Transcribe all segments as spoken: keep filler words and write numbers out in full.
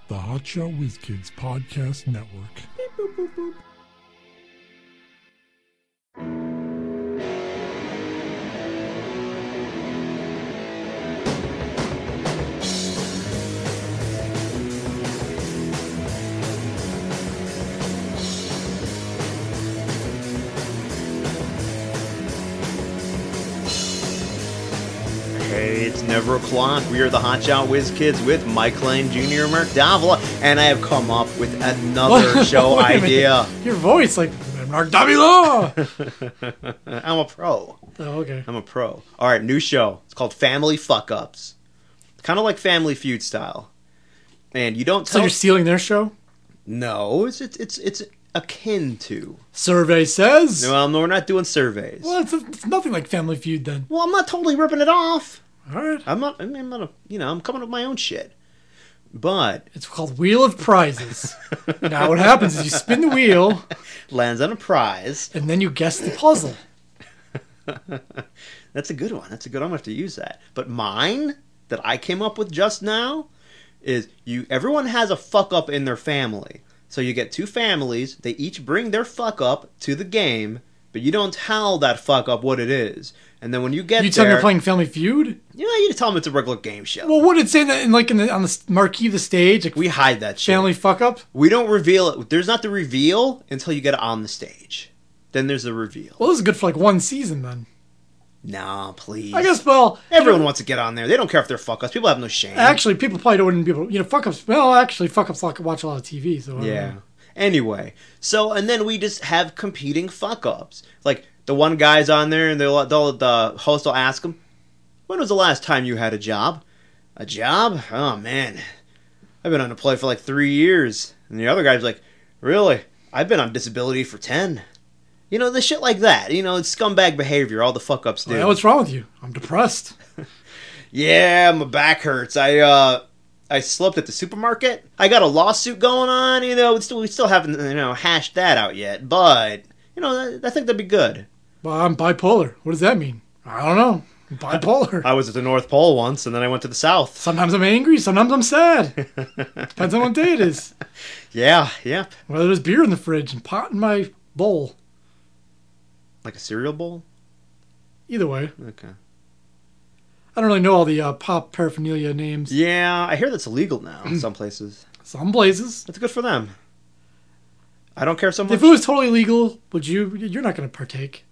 the Hotshot Whiz Kids Podcast Network. Beep, boop, boop, boop. Hey, it's never o'clock. We are the Hotshot Whiz Kids with Mike Lane Junior and Mark Davila, and I have come up with another show idea. Your voice, like, Mark Davila! I'm a pro. Oh, okay. I'm a pro. All right, new show. It's called Family Fuck Ups. Kind of like Family Feud style. And you don't tell... So you're stealing their show? No, it's it's it's, it's akin to. Survey says. Well, no, we're not doing surveys. Well, it's, it's nothing like Family Feud then. Well, I'm not totally ripping it off. All right. I'm not. I mean, I'm not. A, you know, I'm coming up with my own shit. But it's called Wheel of Prizes. Now, what happens is you spin the wheel, lands on a prize, and then you guess the puzzle. That's a good one. That's a good one. I'm gonna have to use that. But mine that I came up with just now is you. Everyone has a fuck up in their family. So you get two families, they each bring their fuck up to the game, but you don't tell that fuck up what it is. And then when you get you there... You tell them you're playing Family Feud? Yeah, you tell them it's a regular game show. Well, would it say that in, like, in the, on the marquee of the stage? Like, we hide that shit. Family fuck up? We don't reveal it. There's not the reveal until you get it on the stage. Then there's the reveal. Well, this is good for, like, one season, then. Nah, please. I guess, well... Everyone wants to get on there. They don't care if they're fuck-ups. People have no shame. Actually, people probably don't... People, you know, fuck-ups... Well, actually, fuck-ups like watch a lot of T V, so... Yeah. Anyway. So, and then we just have competing fuck-ups. Like, the one guy's on there, and they'll, they'll, the host will ask him, when was the last time you had a job? A job? Oh, man. I've been on a play for like three years. And the other guy's like, really? I've been on disability for ten. You know, the shit like that. You know, it's scumbag behavior. All the fuck-ups do. Well, what's wrong with you? I'm depressed. Yeah, my back hurts. I, uh... I slept at the supermarket. I got a lawsuit going on. You know, we still, we still haven't, you know, hashed that out yet. But, you know, I, I think that'd be good. Well, I'm bipolar. What does that mean? I don't know. I'm bipolar. I was at the North Pole once, and then I went to the South. Sometimes I'm angry. Sometimes I'm sad. Depends on what day it is. Yeah, yeah. Whether there's beer in the fridge and pot in my bowl. Like a cereal bowl? Either way. Okay. I don't really know all the uh, pop paraphernalia names. Yeah, I hear that's illegal now in some places. Some places. That's good for them. I don't care so much. If it was totally legal, would you? You're not going to partake.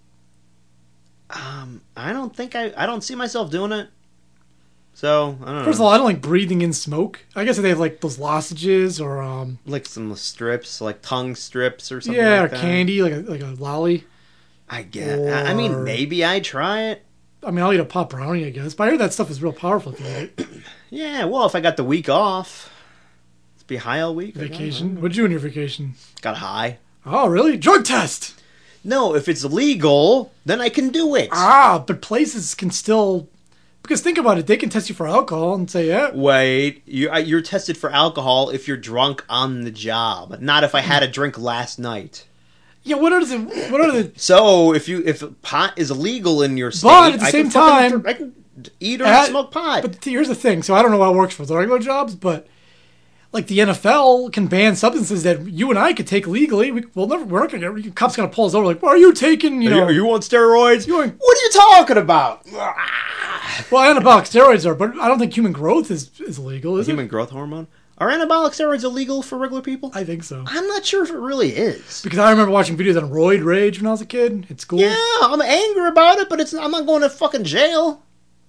Um, I don't think I. I don't see myself doing it. So I don't know. First of all, I don't like breathing in smoke. I guess if they have like those lozenges or um, like some strips, like tongue strips or something. Yeah, like or that. candy, like a, like a lolly. I get. Or... I mean, maybe I'd try it. I mean, I'll eat a pop brownie, I guess. But I hear that stuff is real powerful if you eat it. Yeah, well, if I got the week off, let's be high all week. Vacation? What'd you do on your vacation? Got high. Oh, really? Drug test! No, if it's legal, then I can do it. Ah, but places can still... Because think about it, they can test you for alcohol and say, yeah. Wait, you, you're tested for alcohol if you're drunk on the job, not if I had a drink last night. Yeah, what are the what are the? So if you if pot is illegal in your state, but at the I same can time, fucking, I can eat or at, smoke pot. But here's the thing: so I don't know how it works for the regular jobs, but like the N F L can ban substances that you and I could take legally. We, we'll never. We're not gonna. Get, cops gonna pull us over. Like, well, are you taking? You are know, you, are you on steroids? You going, what are you talking about? Well, anabolic steroids are, but I don't think human growth is is illegal. Is human it? growth hormone? Are anabolic steroids illegal for regular people? I think so. I'm not sure if it really is. Because I remember watching videos on roid rage when I was a kid at school. Yeah, I'm angry about it, but it's I'm not going to fucking jail.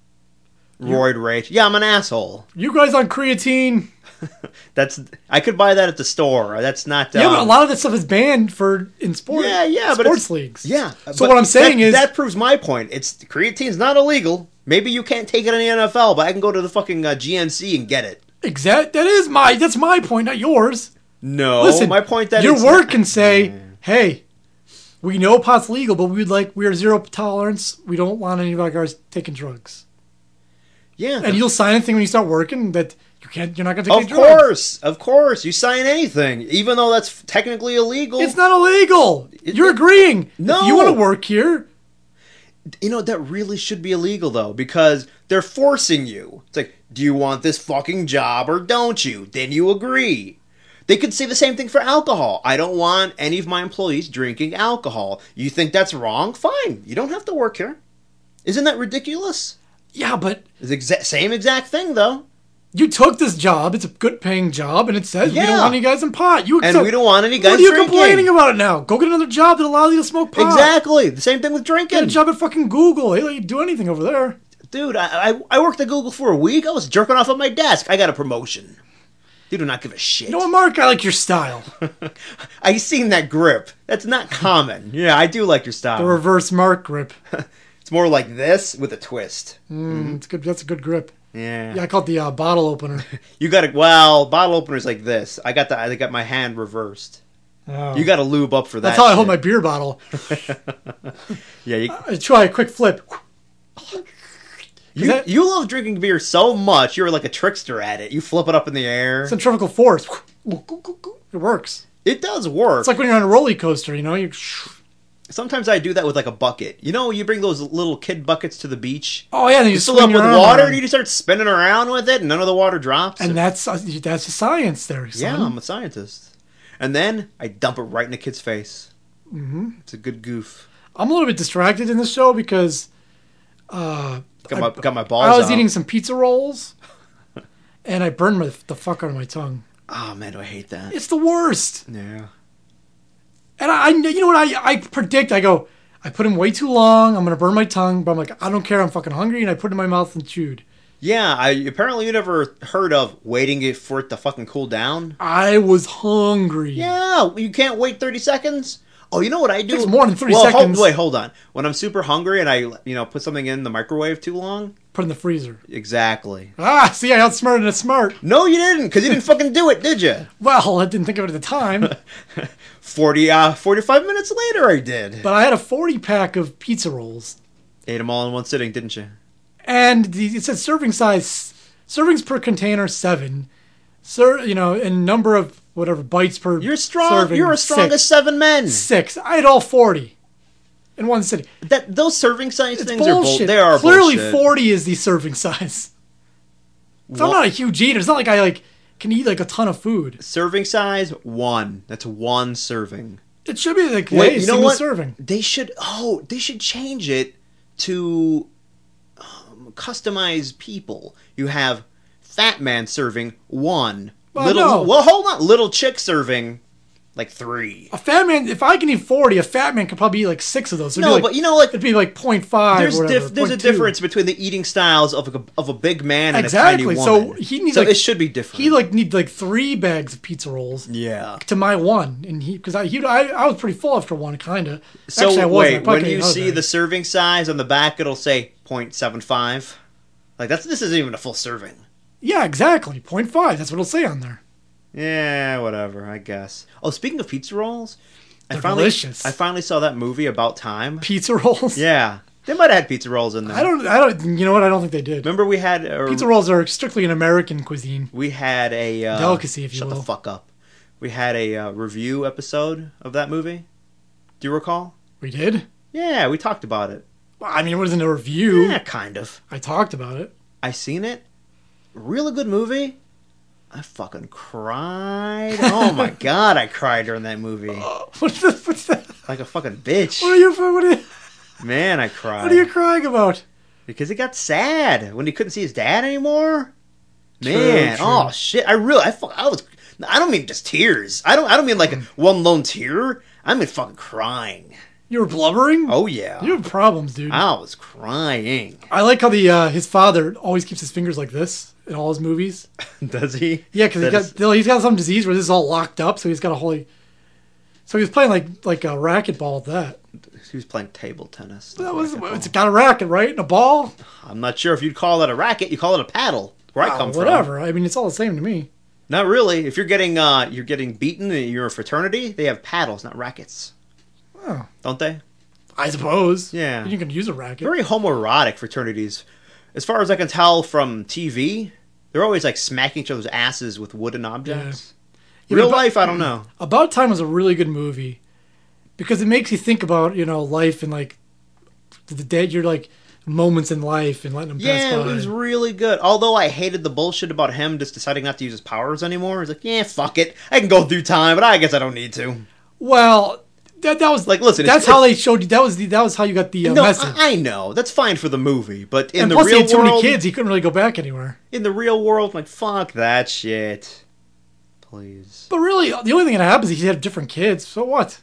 Roid rage. Yeah, I'm an asshole. You guys on creatine? That's I could buy that at the store. That's not. Yeah, um, but a lot of that stuff is banned for in sport. Yeah, yeah, but sports it's, leagues. Yeah. So what I'm saying that, is that proves my point. It's creatine's not illegal. Maybe you can't take it in the N F L, but I can go to the fucking uh, G N C and get it. Exact. That is my. That's my point, not yours. No, listen. My point that your it's work not, can say, yeah. "Hey, we know pot's legal, but we'd like we're zero tolerance. We don't want any of our guys taking drugs." Yeah, and you'll sign anything when you start working that you can't. You're not going to take of any drugs. Of course, of course, you sign anything, even though that's technically illegal. It's not illegal. It, you're agreeing. No, if you want to work here. You know, that really should be illegal, though, because they're forcing you. It's like, Do you want this fucking job or don't you? Then you agree. They could say the same thing for alcohol. I don't want any of my employees drinking alcohol. You think that's wrong? Fine. You don't have to work here. Isn't that ridiculous? Yeah, but It's the exa- same exact thing, though. you took this job. It's a good paying job, and it says we Yeah. don't want any guys in pot. You And accept- we don't want any guys What are you drinking. complaining about it now? Go get another job that allows you to smoke pot. Exactly. The same thing with Get a drinking. job at fucking Google. They let you do anything over there. Dude, I, I I worked at Google for a week. I was jerking off at my desk. I got a promotion. They do not give a shit. You know what, Mark? I like your style. I seen that grip. That's not common. Yeah, I do like your The style. reverse Mark grip. It's more like this with a twist. Mm, it's good. That's a good grip. Yeah. Yeah, I call it the uh, bottle opener. You got to well, bottle openers like this. I got the I got my hand reversed. Oh. You got to lube up for that. That's how I hold shit. my beer bottle. Yeah, you, I try a quick flip. you, that- you love drinking beer so much. You're like a trickster at it. You flip it up in the air. Centrifugal force. It works. It does work. It's like when you're on a roller coaster, you know? You. Sometimes I do that with like a bucket. You know, you bring those little kid buckets to the beach. Oh yeah, then you, You fill swing up your with arm water, around. and you just start spinning around with it, and none of the water drops. And that's uh, that's the science there, son. yeah, I'm a scientist. And then I dump it right in the kid's face. Mm-hmm. It's a good goof. I'm a little bit distracted in this show because uh, Got I, my got my balls I was out. eating some pizza rolls, and I burned my, the fuck out of my tongue. Oh man, do I hate that? It's the worst. Yeah. And I, I you know what I, I predict? I go, I put in way too long. I'm gonna burn my tongue, but I'm like, I don't care. I'm fucking hungry, and I put it in my mouth and chewed. Yeah, I apparently you never heard of waiting it for it to fucking cool down. I was hungry. Yeah, you can't wait thirty seconds. Oh, you know what I do? Takes more than thirty well, hold- seconds. wait, hold on. When I'm super hungry and I, you know, put something in the microwave too long. Put it in the freezer. Exactly. Ah, see, I outsmarted a smart. No, you didn't, because you didn't fucking do it, did you? Well, I didn't think of it at the time, Forty, uh, forty-five minutes later, I did. but I had a forty pack of pizza rolls, Ate them all in one sitting, didn't you? and the, it said serving size, servings per container seven, sir, you know, and number of whatever bites per. You're strong. serving, You're as strong six. as seven men. Six. I had all forty in one sitting. That those serving size It's things are bull- bullshit. they are Clearly, bullshit. forty is the serving size. So I'm One- not a huge eater. It's not like I like can eat like a ton of food. Serving size one. That's one serving. It should be like Wait, hey, you know single what? serving. They should. Oh, they should change it to um, customize people. You have fat man serving one. Well, little. no. Well, hold on. Little chick serving like three. A fat man, if I can eat forty, a fat man could probably eat like six of those. So it'd No, be like, but you know, like it'd be like point five. there's or whatever, diff- there's a point two. difference between the eating styles of a, of a big man and Exactly. a tiny So woman. he needs So like it should be different. he like need like three bags of pizza rolls yeah. to my one, and he because I he I, I was pretty full after one, kind of. So Actually, I wasn't. I wait, probably when could eat you another see bag. the serving size on the back, it'll say point seven five. Like that's this isn't even a full serving. Yeah, exactly. Point five. That's what it'll say on there. Yeah, whatever. I guess. Oh, speaking of pizza rolls, I They're finally delicious. I finally saw that movie About Time. Pizza rolls. Yeah, they might have had pizza rolls in there. I don't. I don't. You know what? I don't think they did. remember we had a, Pizza rolls are strictly an American cuisine. we had a uh, Delicacy, if you shut will. the fuck up. We had a uh, review episode of that movie. Do you recall? We did. Yeah, we talked about it. Well, I mean, it wasn't a review. Yeah, kind of. I talked about it. I seen it. Really good movie. I fucking cried. Oh my god, I cried during that movie. What's, the, what's that? Like a fucking bitch. What are you? What are you? Man, I cried. What are you crying about? Because it got sad when he couldn't see his dad anymore. True, Man, true. oh shit! I really, I, fu- I was, I don't mean just tears. I don't, I don't mean like one lone tear. I mean fucking crying. You were blubbering. Oh yeah, You have problems, dude. I was crying. I like how the uh, his father always keeps his fingers like this in all his movies. Does he? Yeah, because That he is- got he's got some disease where this is all locked up, so he's got a whole. So he was playing like like a racquetball with that. He was playing table tennis. That was it's got a racket, right, and a ball. I'm not sure if you'd call it a racket. You call it a paddle. Where I Oh, come from. whatever. I mean, it's all the same to me. Not really. If you're getting uh, you're getting beaten and you're a fraternity, they have paddles, not rackets. Oh, Don't they? I suppose. Yeah. You can use a racket. Very homoerotic fraternities. As far as I can tell from T V, they're always like smacking each other's asses with wooden objects. Yeah, Real but- life, I don't know. About Time was a really good movie because it makes you think about, you know, life and like the dead. You're like moments in life and letting them pass Yeah, by. it was really good. Although I hated the bullshit about him just deciding not to use his powers anymore. He's like, yeah, fuck it. I can go through time, but I guess I don't need to. Well, that that was Like, listen, That's it's- how they showed you. That was the that was how you got the uh, No, message. I, I know. That's fine for the movie, but in and the plus, he real had too world, many kids. He couldn't really go back anywhere. in the real world, like, fuck that shit. Please. But really, the only thing that happens is he had different kids. So what?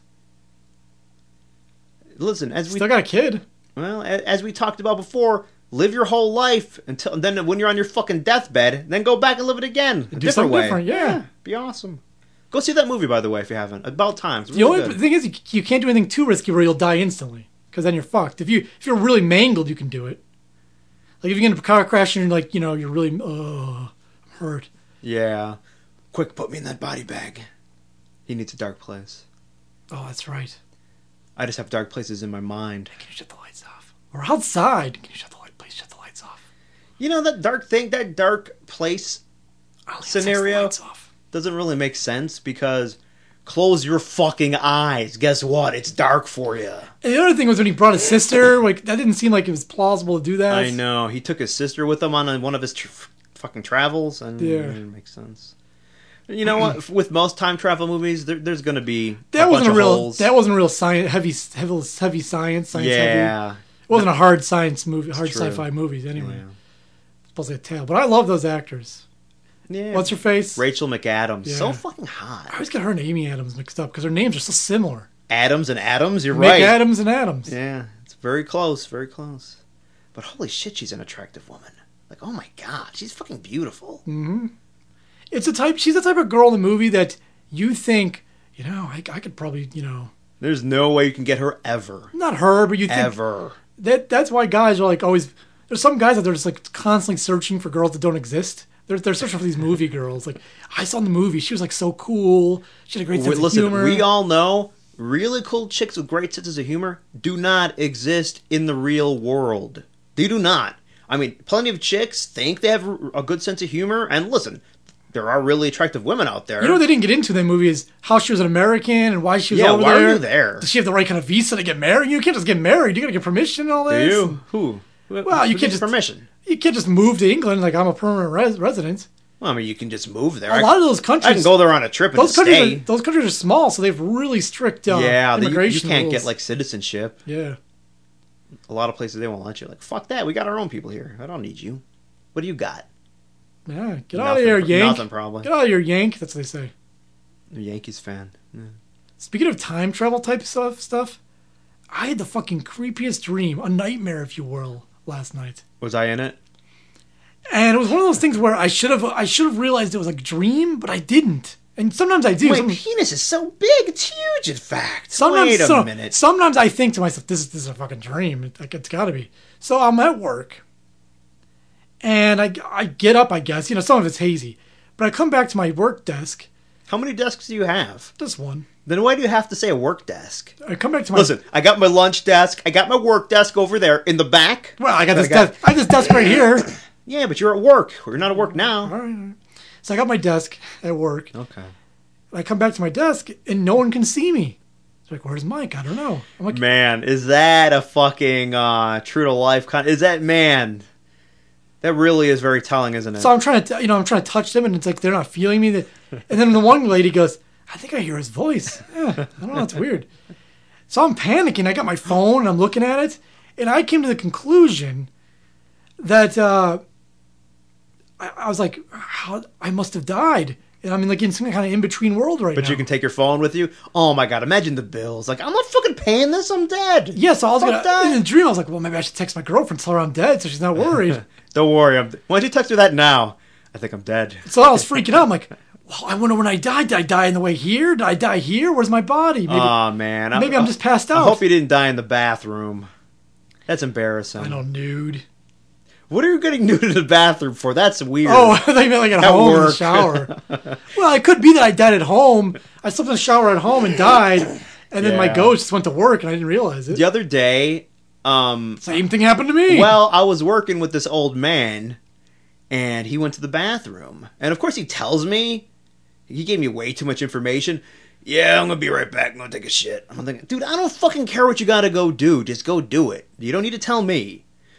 Listen, as we Still got a kid. well, a- as we talked about before, live your whole life until and then when you're on your fucking deathbed, then go back and live it again. A do different something way. different, yeah. Be awesome. Go see that movie, by the way, if you haven't. About Time. It's The really only good. thing is, you, you can't do anything too risky where you'll die instantly, because then you're fucked. If you if you're really mangled, you can do it. Like if you get in a car crash and you're like, you know, you're really, oh, I'm hurt. Yeah. Quick, put me in that body bag. He needs a dark place. Oh, that's right. I just have dark places in my mind. Can you shut the lights off? Or outside? Can you shut the light? Please shut the lights off. You know, that dark thing, that dark place I'll leave Scenario? the lights off. doesn't really make sense because close your fucking eyes. Guess what? It's dark for you. And the other thing was when he brought his sister. Like that didn't seem like it was plausible to do that. I know. He took his sister with him on one of his tr- fucking travels, and Yeah. it didn't make sense. You know what? With most time travel movies, there, there's going to be That a wasn't bunch a of real. holes. That wasn't a real science. Heavy, heavy, heavy science. Science heavy. yeah. It wasn't a hard science movie. Hard true. sci-fi movies anyway. Yeah. Supposed to be a tale, but I love those actors. Yeah. What's her face? Rachel McAdams. So Yeah. fucking I hot. always get her and Amy Adams mixed up because their names are so similar. Adams and Adams, you're Make right. Adams and Adams. Yeah, it's very close, very close. But holy shit, she's an attractive woman. Like, oh my god, she's fucking beautiful. Mm-hmm. It's a type. She's the type of girl in the movie that you think, you know, I, I could probably, you know, There's no way you can get her ever. not her, but you think Ever. that that's why guys are like always. There's some guys out there just like constantly searching for girls that don't exist. They're they're searching for these movie girls. Like I saw in the movie, she was like so cool. She had a great sense Wait, listen, of humor. we all know really cool chicks with great senses of humor do not exist in the real world. They do not. I mean, plenty of chicks think they have a good sense of humor, and listen, there are really attractive women out there. You know what they didn't get into in that movie is how she was an American and why she was Yeah, over why are there. you there? Does she have the right kind of visa to get married? You can't just get married. You got to get permission and all Do this. you? Who? Well, you Who can't gives just- permission. You can't just move to England like I'm a permanent res- resident. Well, I mean, you can just move there. A I, lot of those I countries, can go there on a trip and those just countries, stay. are, those countries are small, so they have really strict uh, yeah, the- you, you immigration can't rules. get like citizenship. yeah. A lot of places they won't let you. Like, fuck that. We got our own people here. I don't need you. What do you got? Yeah, get out Nothing, of here, pr- Yank. Nothing, probably. Get out of here, Yank. That's what they say. I'm a Yankees fan. Yeah. Speaking of time travel type stuff, stuff, I had the fucking creepiest dream, a nightmare, if you will, last night. Was I in it? And it was one of those things where I should have I should have realized it was like a dream, but I didn't. And sometimes I do. My Some- penis is so big. It's huge, in fact. sometimes, Wait a so- minute. sometimes I think to myself, this is this is a fucking dream. It, like, it's got to be. So I'm at work, and I I get up. I guess you know some of it's hazy, but I come back to my work desk. How many desks do you have? Just one. Then why do you have to say a work desk? I come back to my Listen, I got my lunch desk. I got my work desk over there in the back. Well, I got But this I got- desk. I have this desk right here. Yeah, but you're at work. You're not at work now. All right, all right. So I got my desk at work. Okay. I come back to my desk and no one can see me. It's like, where's Mike? I don't know. I'm like, Man, is that a fucking uh, true to life con? Is that man? That really is very telling, isn't it? so I'm trying to, you know, I'm trying to touch them, and it's like they're not feeling me. And then the one lady goes, "I think I hear his voice." Yeah, I don't know. It's weird. So I'm panicking. I got my phone and I'm looking at it, and I came to the conclusion that uh, I, I was like, "How I must have died." And I'm in like in some kind of in between world right but now. you can take your phone with you. Oh my god! Imagine the bills. Like I'm not fucking paying this. I'm dead. Yeah, so I was Fuck gonna that. in the dream. I was like, well, maybe I should text my girlfriend, tell her I'm dead, so she's not worried. Don't worry. I'm. Why don't you text her that now? I think I'm dead. So I was freaking out. I'm like, well, I wonder when I died. Did I die on the way here? Did I die here? Where's my body? Maybe, Oh man. I- maybe I'm just passed I out. hope you didn't die in the bathroom. That's embarrassing. I know, nude. What are you getting nude in the bathroom for? That's weird. Oh, I thought you meant like at, At home in the work. shower. Well, it could be that I died at home. I slept in the shower at home and died, and then my Yeah. ghost just went to work and I didn't realize it. The other day, um, Same thing happened to me. well, I was working with this old man, and he went to the bathroom. And of course, he tells me, he gave me way too much information. Yeah, I'm gonna be right back. I'm gonna take a shit. I'm thinking, dude, I don't fucking care what you gotta go do. Just go do it. You don't need to tell me.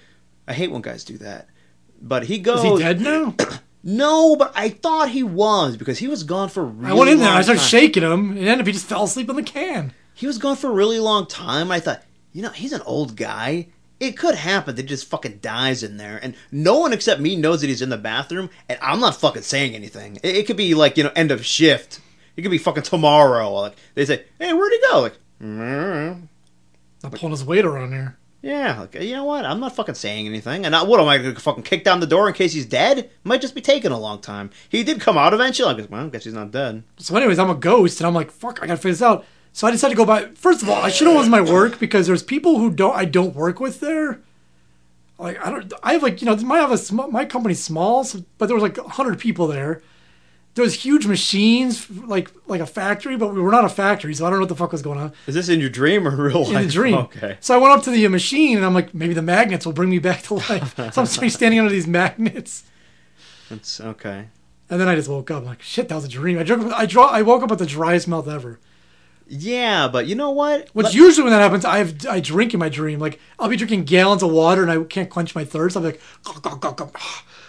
I hate when guys do that. But he goes. Is he dead now? No, but I thought he was because he was gone for a really I went in there. long I started time. shaking him, and ended up he just fell asleep on the can. He was gone for a really long time. I thought, you know, he's an old guy. It could happen that he just fucking dies in there, and no one except me knows that he's in the bathroom, and I'm not fucking saying anything. It, it could be like, you know, end of shift. It could be fucking tomorrow. Like they say, hey, where'd he go? Like, mm-hmm. I'm pulling his weight around here. Yeah, like, you know what? I'm not fucking saying anything. And I, what am I going to fucking kick down the door in case he's dead? It might just be taking a long time. He did come out eventually. I'm like, well, I guess he's not dead. So, anyways, I'm a ghost, and I'm like, fuck, I gotta figure this out. So I decided to go by. First of all, I should have was my work because there's people who don't I don't work with there. Like I don't. I have like you know my have a sm- my company's small, so, but there was like a hundred people there. There was huge machines, like like a factory, but we were not a factory, so I don't know what the fuck was going on. Is this in your dream or real life? In the dream. Okay. So I went up to the machine, and I'm like, maybe the magnets will bring me back to life. So I'm standing under these magnets. That's okay. And then I just woke up. I'm like, shit, that was a dream. I drunk, I draw. I woke up with the driest mouth ever. Yeah, but you know what? Which Let- usually when that happens, I have I drink in my dream. Like I'll be drinking gallons of water and I can't quench my thirst. I'll be like, "Gulp, gulp, gulp, gulp."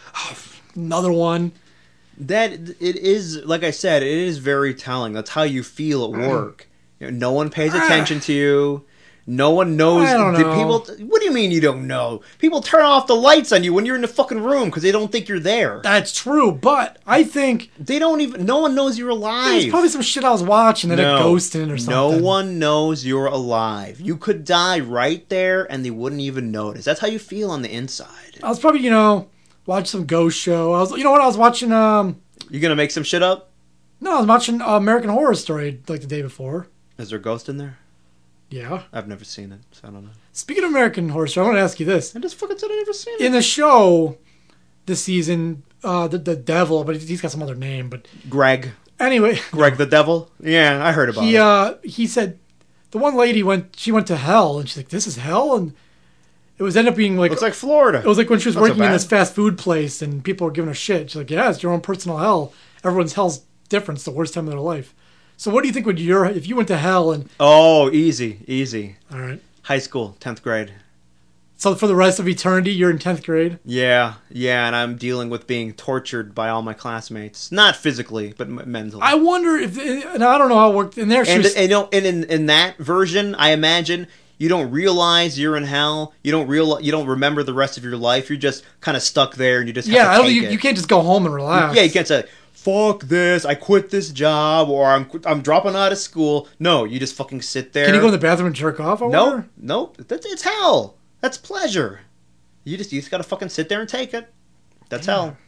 Another one. That it is, like I said, it is very telling. That's how you feel at work. You know, no one pays attention to you. No one knows. I don't the know. People. What do you mean you don't know? People turn off the lights on you when you're in the fucking room because they don't think you're there. That's true, but I think They don't even. No one knows you're alive. there's probably some shit I was watching that no, had ghost in it or something. No one knows you're alive. You could die right there, and they wouldn't even notice. That's how you feel on the inside. I was probably you know watching some ghost show. I was you know what I was watching. Um, You gonna make some shit up? no, I was watching uh, American Horror Story like the day before. Is there a ghost in there? Yeah. I've never seen it, so I don't know. Speaking of American Horror Story, I want to ask you this. I just fucking said I never seen it. In the show, this season, uh, the the devil, but he's got some other name. But Greg. anyway, Greg the Devil? Yeah, I heard about he it. uh he said the one lady went she went to hell and she's like, this is hell, and it was ended up being like Looks like Florida. it was like when she was Not so working in bad. this fast food place and people were giving her shit. She's like, yeah, it's your own personal hell. Everyone's hell's different. It's the worst time of their life. So what do you think would your if you went to hell and Oh, easy, easy. all right? High school, tenth grade. So for the rest of eternity, you're in tenth grade. Yeah, yeah, and I'm dealing with being tortured by all my classmates. Not physically, but m- mentally. I wonder if and I don't know how it worked in there. She and, was, and, you know, and in, in that version, I imagine you don't realize you're in hell. You don't real, you don't remember the rest of your life. You're just kind of stuck there, and you just have yeah, to I don't, take you, it. you can't just go home and relax. Yeah, you can't say, fuck this, I quit this job, or I'm I'm dropping out of school. No, you just fucking sit there. Can you go to the bathroom and jerk off? I No, wonder? no, that's it's hell. That's pleasure. You just you just gotta fucking sit there and take it. That's Yeah. hell.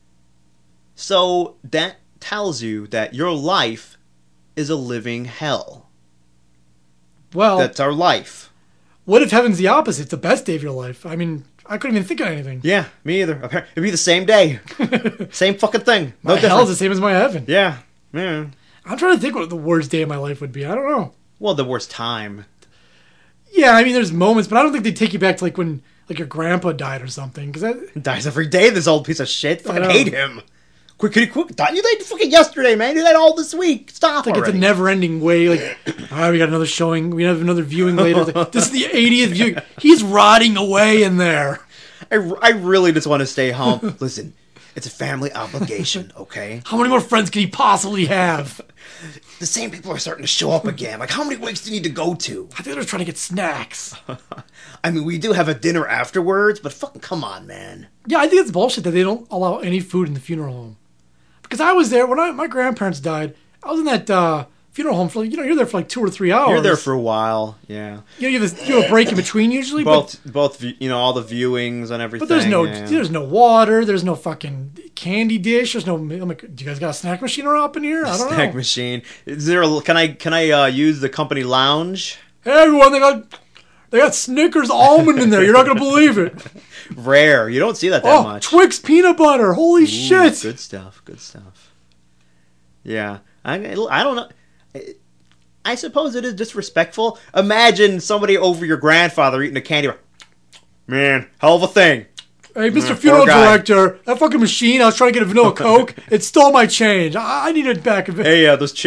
So that tells you that your life is a living hell. Well, That's our life. what if heaven's the opposite? It's the best day of your life. I mean, I couldn't even think of anything. Yeah, me either. Appar- It'd be the same day, same fucking thing. No My hell's difference. the same as my heaven. Yeah, yeah. I'm trying to think what the worst day of my life would be. I don't know. Well, the worst time. Yeah, I mean, there's moments, but I don't think they take you back to like when like your grandpa died or something. Because that, Dies every day. This old piece of shit. Fucking know. hate him. Quick, quick, quick! Died- You died fucking yesterday, man. You died all this week. Stop like already. it's a never-ending way. Like, all right, we got another showing. We have another viewing later. It's like, this is the eightieth viewing. He's rotting away in there. I, I really just want to stay home. Listen, it's a family obligation, okay? How many more friends can he possibly have? The same people are starting to show up again. Like, how many weeks do you need to go to? I think they're trying to get snacks. I mean, we do have a dinner afterwards, but fucking come on, man. Yeah, I think it's bullshit that they don't allow any food in the funeral home. Because I was there when I, my grandparents died. I was in that uh, funeral home for like, you know, you're there for like two or three hours. You're there for a while, yeah. You know, you have, this, you have a break in between usually. Both, both, vi- you know, all the viewings and everything. But, but there's no yeah. there's no water. There's no fucking candy dish. There's no. I'm like, do you guys got a snack machine up in here? I don't snack know. machine. Is there? A, can I can I uh, use the company lounge? Hey everyone, they got they got Snickers almond in there. You're not gonna believe it. Rare. You don't see that that Oh, much. Twix peanut butter. Holy Ooh, shit. Good stuff. Good stuff. Yeah, I I don't know. I suppose it is disrespectful. Imagine somebody over your grandfather eating a candy bar. Man, hell of a thing. Hey, Mister Mm, Funeral poor guy. Director, that fucking machine. I was trying to get a vanilla Coke. It stole my change. I, I need it back. Hey, uh, those chips?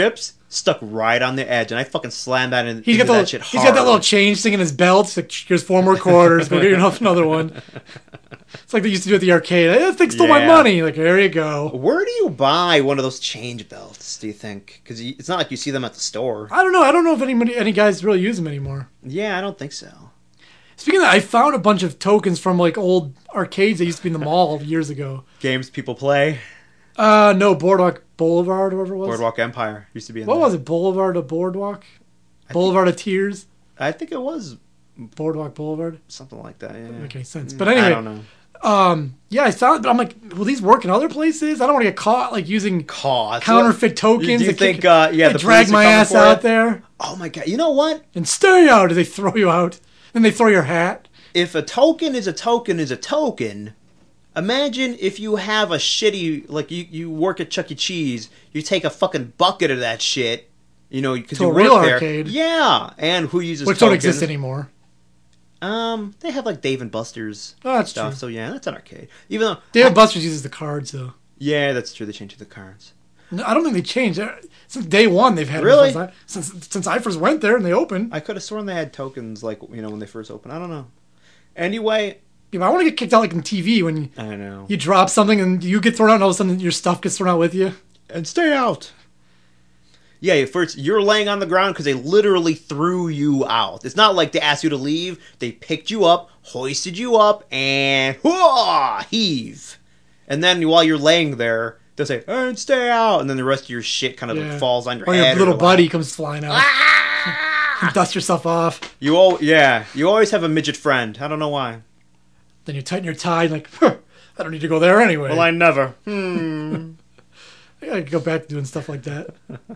stuck right on the edge, and I fucking slammed that in, He's into got the, that shit hard. he's got that little change thing in his belt. It's like, here's four more quarters. Go get yourself another one. It's like they used to do at the arcade. That thing stole my Yeah. money. Like, there you go. Where do you buy one of those change belts, do you think? Because it's not like you see them at the store. I don't know. I don't know if anybody, any guys really use them anymore. Yeah, I don't think so. Speaking of that, I found a bunch of tokens from like old arcades that used to be in the mall years ago. Games people play. Uh, no, Boardwalk Boulevard, or whatever it was. Boardwalk Empire used to be in What there. was it? Boulevard of Boardwalk? Boulevard of Tears? I think it was Boardwalk Boulevard? something like that. Yeah. Doesn't make any sense. But anyway, I don't know. um, yeah, I saw it, but I'm like, will these work in other places? I don't want to get caught like using Caught. counterfeit tokens. Do you that think, kick- uh, yeah, they the drag police are my coming ass for out it? there Oh my god! You know what? and stay out as they throw you out. Then they throw your hat. If a token is a token is a token, imagine if you have a shitty, like you, you work at Chuck E. Cheese, you take a fucking bucket of that shit, you know, because To you a work real there. arcade. Yeah, and who uses Which don't tokens? exist anymore. Um, they have like Dave and Buster's Oh, that's stuff, true. so yeah, that's an arcade. Even though, David Buster's uses the cards, though. yeah, that's true. They changed the cards. No, I don't think they changed. They're- Since day one, they've had Really? them since, I- since since I first went there and they opened. I could have sworn they had tokens, like you know, when they first opened. I don't know. Anyway, Yeah, but I want to get kicked out like on T V when you, I know. you drop something and you get thrown out and all of a sudden your stuff gets thrown out with you. And stay out. Yeah, first you're laying on the ground because they literally threw you out. It's not like they asked you to leave. They picked you up, hoisted you up, and whoa, heave. And then while you're laying there, they'll say, and stay out. And then the rest of your shit kind of Yeah. falls on your Or head. your little or buddy lap. comes flying out. Ah! You dust yourself off. You all, yeah, you always have a midget friend. I don't know why. Then you tighten your tie like, huh, I don't need to go there anyway. Well, I never. Hmm. I gotta go back to doing stuff like that.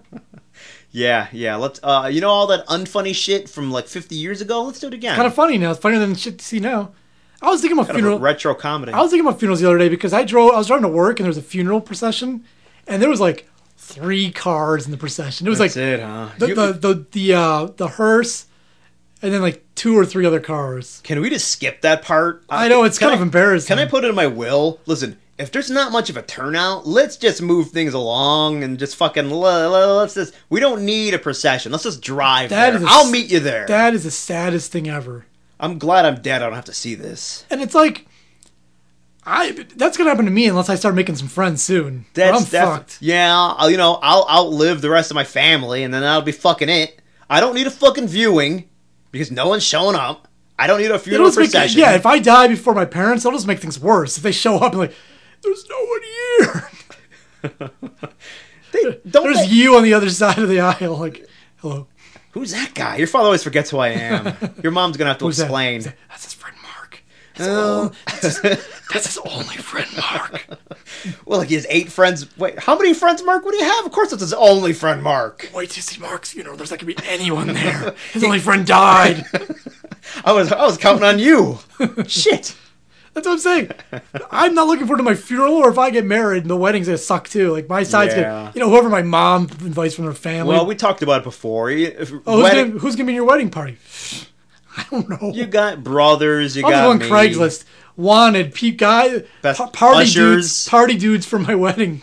Yeah, yeah. Let's. Uh, you know all that unfunny shit from like fifty years ago. Let's do it again. Kind of funny now. It's funnier than shit to see now. I was thinking about Kind of funeral. a retro comedy. I was thinking about funerals the other day because I drove. I was driving to work and there was a funeral procession, and there was like three cars in the procession. It was That's like it, huh? the, You- the the the uh, the hearse, and then like two or three other cars. Can we just skip that part? I know it's Can kind of I- embarrassing. Can I put it in my will? Listen, if there's not much of a turnout, let's just move things along and just fucking le- le- let's just. We don't need a procession. Let's just drive That there. is a I'll s- meet you there. That is the saddest thing ever. I'm glad I'm dead. I don't have to see this. And it's like, I that's gonna happen to me unless I start making some friends soon. Or That's I'm def- fucked. Yeah, I'll, you know, I'll outlive the rest of my family, and then that'll be fucking it. I don't need a fucking viewing because no one's showing up. I don't need a It'll funeral just make- procession. yeah, if I die before my parents, it'll just make things worse. If they show up and like, there's no one here. They- don't There's they- you on the other side of the aisle. Like, hello. Who's that guy? Your father always forgets who I am. Your mom's gonna have to Who's that? explain. Who's that? That's his friend Mark. His Oh. own- that's, his, that's his only friend Mark. Well, like he has eight friends. Wait, how many friends, Mark? What do you have? Of course, it's his only friend, Mark. Wait till you see Mark's funeral. There's not gonna be anyone there. His only friend died. I was, I was counting on you. Shit. That's what I'm saying. I'm not looking forward to my funeral, or if I get married, and the wedding's gonna suck too. Like my side's Yeah. gonna, you know, whoever my mom invites from her family. Well, we talked about it before. You- if- oh, who's, wedding- gonna, who's gonna be in your wedding party? I don't know. you got brothers. You I'll got go on me. Craigslist. Wanted peep guy, Best pa- party ushers. dudes, party dudes for my wedding.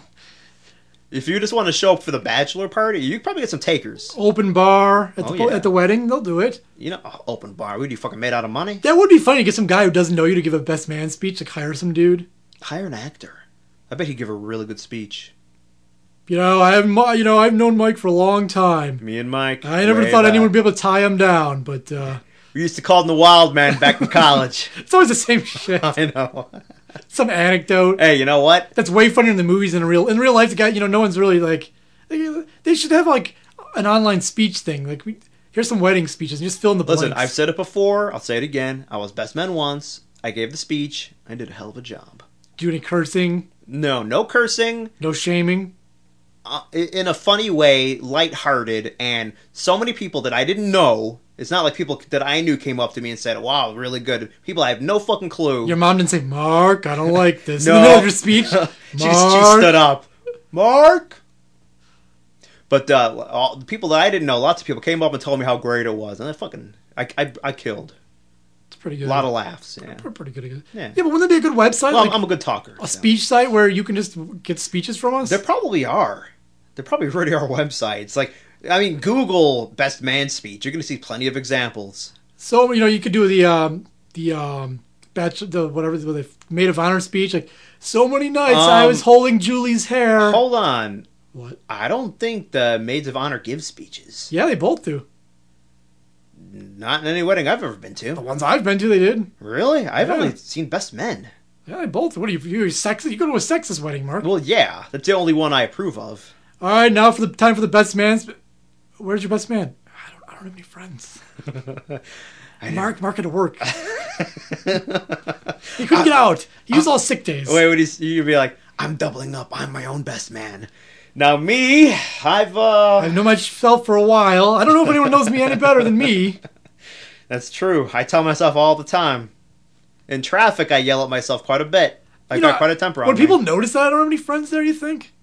If you just want to show up for the bachelor party, you could probably get some takers. Open bar at the Oh, po- yeah. at the wedding. They'll do it. You know, oh, open bar. What are you fucking made out of money? That would be funny to get some guy who doesn't know you to give a best man speech. Like hire some dude. Hire an actor. I bet he'd give a really good speech. You know, I have you know I've known Mike for a long time. Me and Mike. I never way thought back. anyone would be able to tie him down, but uh, We used to call him the Wild Man back in college. it's always the same shit. I know. Some anecdote Hey, you know what? that's way funnier in the movies than in real. In real life, the guy, you know, no one's really like. They, they should have like an online speech thing. Like, we, here's some wedding speeches, and just fill in the blanks. Listen, I've said it before. I'll say it again. I was best man once. I gave the speech. I did a hell of a job. Do any cursing? No, no cursing. No shaming. Uh, in a funny way, lighthearted, and so many people that I didn't know. It's not like people that I knew came up to me and said, "Wow, really good." People I have no fucking clue. Your mom didn't say, "Mark, I don't like this." No. In the middle of your speech, she, Mark. just, she stood up. Mark. But uh, all, the people that I didn't know, lots of people came up and told me how great it was, and I fucking, I, I, I killed. It's pretty good. A lot of laughs. Yeah. We're pretty good at it. Yeah. Yeah, but wouldn't there be a good website? Well, like I'm a good talker. a so. speech site where you can just get speeches from us? There probably are. There probably already are websites. Like, I mean, Google best man speech. You're going to see plenty of examples. So, you know, you could do the, um, the, um, bachelor, the, whatever, the maid of honor speech. Like, so many nights um, I was holding Julie's hair. Hold on. What? I don't think the maids of honor give speeches. Yeah, they both do. Not in any wedding I've ever been to. The ones I've been to, they did. Really? I've yeah. only seen best men. Yeah, they both. What are you, you sexist? You go to a sexist wedding, Mark. Well, yeah. That's the only one I approve of. All right, now for the time for the best man's. Where's your best man? I don't, I don't have any friends. Mark, Mark had to work. He couldn't get out. He used all sick days. Wait, would he, you'd be like, I'm doubling up. I'm my own best man. Now me, I've uh I've known myself for a while. I don't know if anyone knows me any better than me. That's true. I tell myself all the time. In traffic, I yell at myself quite a bit. I you got know, quite a temper on Would me. people notice that I don't have any friends there, you think?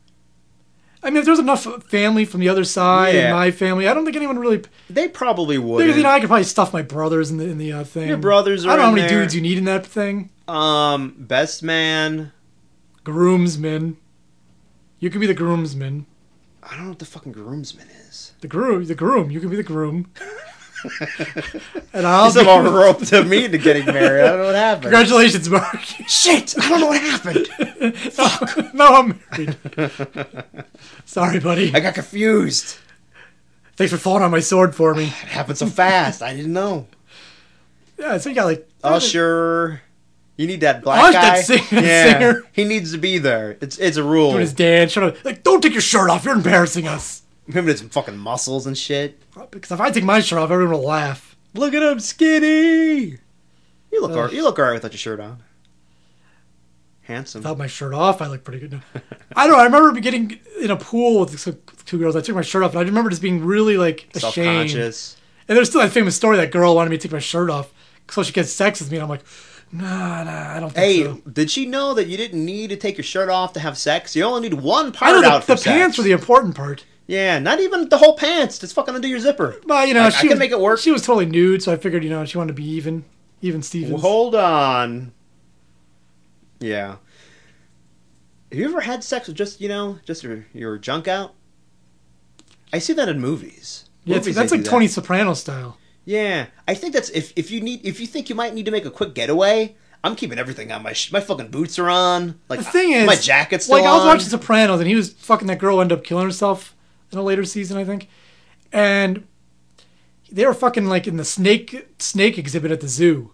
I mean, if there's enough family from the other side yeah. and my family, I don't think anyone really... They probably would. Because, you know, I could probably stuff my brothers in the, in the uh, thing. Your brothers are I don't know how in many there. dudes you need in that thing. Um, best man. Groomsman. You can be the groomsman. I don't know what the fucking groomsman is. The groom, the groom. You can be the groom. And I'll He's all rope to me into getting married. I don't know what happened. Congratulations, Mark. Shit! I don't know what happened. Fuck. No, I'm married. Sorry, buddy. I got confused. Thanks for falling on my sword for me. It happened so fast. I didn't know. Yeah, so you got like Usher. You need that black Ush, guy. that sing- that yeah, singer. He needs to be there. It's it's a rule. doing his dance. Shut up. Like, don't take your shirt off. You're embarrassing us. Him with his fucking muscles and shit. Because if I take my shirt off, everyone will laugh. Look at him, skinny. You look alright. You look alright without your shirt on. Handsome. Without my shirt off, I look pretty good. I don't know. I remember getting in a pool with two girls. I took my shirt off, and I remember just being really like ashamed. Self-conscious. And there's still that famous story that girl wanted me to take my shirt off so she could sex with me, and I'm like, nah, nah, I don't think Hey, so. did she know that you didn't need to take your shirt off to have sex? You only need one part I know the, out for the sex. pants were the important part. Yeah, not even the whole pants. Just fucking undo your zipper. But you know, I, she I can was, make it work. She was totally nude, so I figured, you know, she wanted to be even, even Stevens. Well, hold on. Yeah. Have you ever had sex with just, you know, just your, your junk out? I see that in movies. Yeah, movies that's they like do Tony that. Soprano style. Yeah, I think that's if if you need if you think you might need to make a quick getaway. I'm keeping everything on. My sh- my fucking boots are on. Like The thing is, my jacket's still like I was on. watching Sopranos, and he was fucking that girl, ended up killing herself in a later season, I think, and they were fucking like in the snake snake exhibit at the zoo,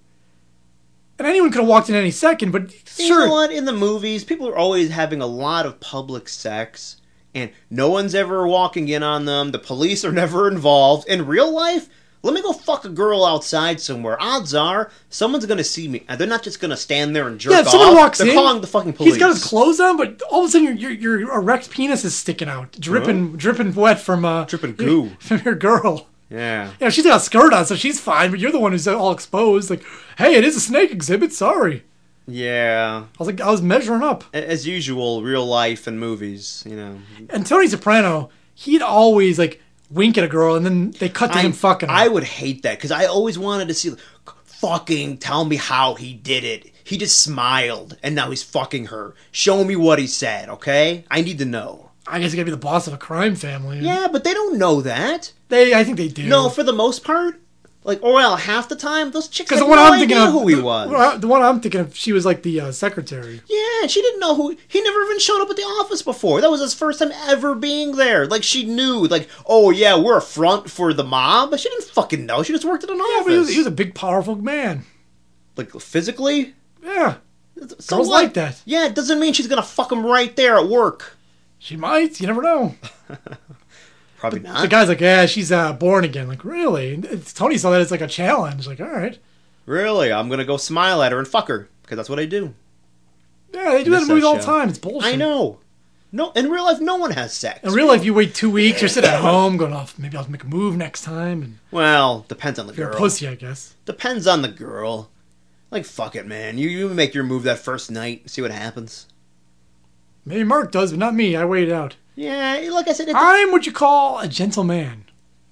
and anyone could have walked in any second, but You sure, know what? In the movies, people are always having a lot of public sex, and no one's ever walking in on them. The police are never involved. In real life, let me go fuck a girl outside somewhere. Odds are, someone's gonna see me, and they're not just gonna stand there and jerk yeah, if off. someone walks they're in, calling the fucking police. He's got his clothes on, but all of a sudden your your, your erect penis is sticking out, dripping dripping wet from uh Dripping goo. from your girl. Yeah. Yeah, she's got a skirt on, so she's fine, but you're the one who's all exposed. Like, hey, it is a snake exhibit. Sorry. Yeah. I was like, I was measuring up. A- As usual, real life and movies, you know. And Tony Soprano, he'd always like wink at a girl, and then they cut to I, him fucking her. I would hate that, because I always wanted to see, like, fucking tell me how he did it. He just smiled, and now he's fucking her. Show me what he said, okay? I need to know. I guess you gotta be the boss of a crime family. Yeah, but they don't know that. They, I think they do. No, for the most part. Like, or well, half the time, those chicks because had the one no I'm idea thinking of, who he the, was. the one I'm thinking of, she was like the uh, secretary. Yeah, she didn't know who... He never even showed up at the office before. That was his first time ever being there. Like, she knew, like, oh, yeah, we're a front for the mob. But she didn't fucking know. She just worked at an Yeah, office. but he was, he was a big, powerful man. Like, physically? Yeah, So girls what? like that. Yeah, it doesn't mean she's gonna fuck him right there at work. She might. You never know. Probably The not. guy's like, yeah, she's uh, born again. Like, really? And it's- Tony saw that as like a challenge. Like, all right. Really, I'm gonna go smile at her and fuck her. Because that's what I do. Yeah, they do Miss that in movies that all the show. time. It's bullshit. I know. No, in real life, no one has sex. In real life, you wait two weeks. You're sitting at home going, off. Maybe I'll make a move next time. And Well, depends on the if you're girl. a pussy, I guess. Depends on the girl. Like, fuck it, man. You, you make your move that first night, see what happens. Maybe Mark does, but not me. I wait it out. Yeah, like I said, it, I'm what you call a gentleman.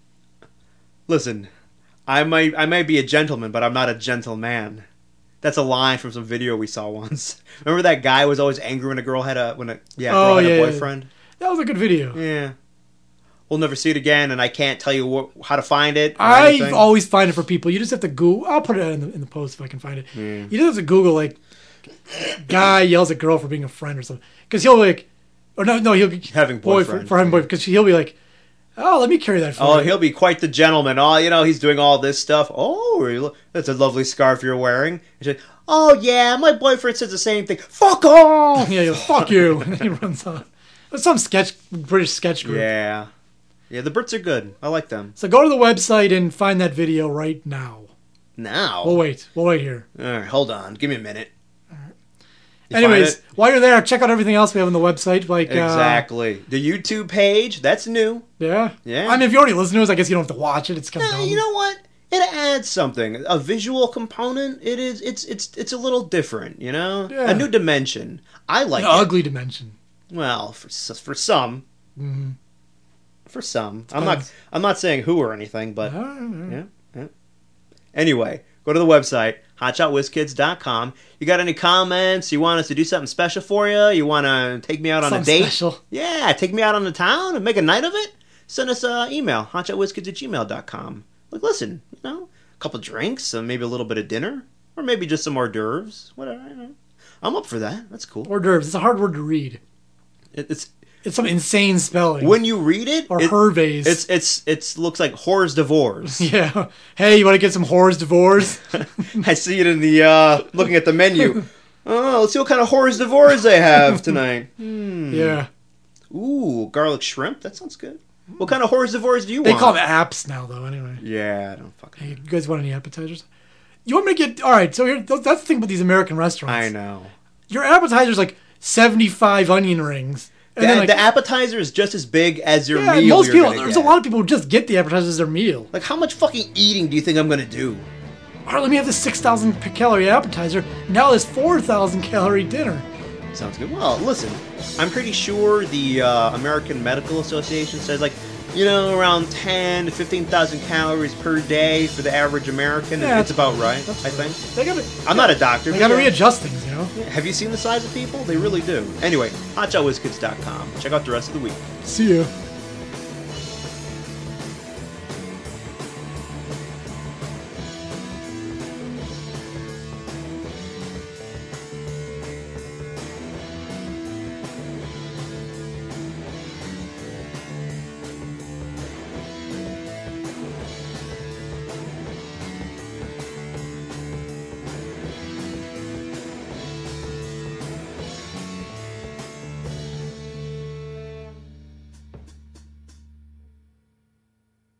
listen, I might I might be a gentleman, but I'm not a gentleman. That's a line from some video we saw once. Remember that guy was always angry when a girl had a when a yeah Oh, girl had yeah, a yeah. boyfriend. That was a good video. Yeah. we'll never see it again, and I can't tell you wh- how to find it. Or I anything. always find it for people. You just have to Google. I'll put it in the, in the post if I can find it. Mm. You just have to Google like guy yells at girl for being a friend or something. Because he'll like, or no, no, he'll be Having boy boyfriend. for, for having boyfriend. Because he'll be like, oh, let me carry that for Oh, you. he'll be quite the gentleman. Oh, you know, he's doing all this stuff. Oh, you look- that's a lovely scarf you're wearing. And she's like, oh, yeah, my boyfriend says the same thing. Fuck off! Yeah, he goes, fuck you. And then he runs on. It's some sketch, British sketch group. Yeah. Yeah, the Brits are good. I like them. So go to the website and find that video right now. Now. We'll wait. We'll wait here. All right, hold on. Give me a minute. You Anyways, find it? while you're there, check out everything else we have on the website. Like Exactly. The YouTube page, that's new. Uh, yeah. Yeah. I mean, if you already listen to us, I guess you don't have to watch it. It's kind of Eh, dumb. you know what? It adds something. A visual component. It is. It's. It's. It's a little different. You know. Yeah. A new dimension. I like An it. ugly dimension. Well, for s- for some. Mm-hmm. For some. I'm not. I'm not saying who or anything, but yeah. yeah. Anyway, go to the website hotshot whiz kids dot com. You got any comments? You want us to do something special for you? You want to take me out on Something a date? special. Yeah, take me out on the town and make a night of it? Send us an email, hotshot whiz kids at gmail dot com. Like, listen, you know, a couple drinks, uh, maybe a little bit of dinner, or maybe just some hors d'oeuvres, whatever. You know. I'm up for that. That's cool. Hors d'oeuvres. It's a hard word to read. It, it's It's some insane spelling. when you read it, or it, Herves. it's it's it's looks like hors d'oeuvres. Yeah. Hey, you want to get some hors d'oeuvres? I see it in the uh, looking at the menu. Oh, let's see what kind of hors d'oeuvres they have tonight. Hmm. Yeah. Ooh, garlic shrimp. That sounds good. What kind of hors d'oeuvres do you They want? call them apps now, though, anyway. Yeah, I don't fucking. Hey, you guys want any appetizers? You want me to get... All right, so here, that's the thing about these American restaurants. I know. Your appetizer's like seventy-five onion rings. The, And then, like, the appetizer is just as big as your yeah, meal. most you're people... gonna There's get. a lot of people who just get the appetizer as their meal. Like, how much fucking eating do you think I'm gonna do? All right, let me have the six thousand calorie appetizer. Now there's four thousand calorie dinner. Sounds good. Well, listen, I'm pretty sure the uh, American Medical Association says like, you know, around ten to fifteen thousand calories per day for the average American. Yeah, it's about right, that's I right. think. They gotta, I'm not a doctor. They but gotta yeah. readjust things, you know? Have you seen the size of people? They really do. Anyway, hotshot whiz kids dot com. Check out the rest of the week. See ya.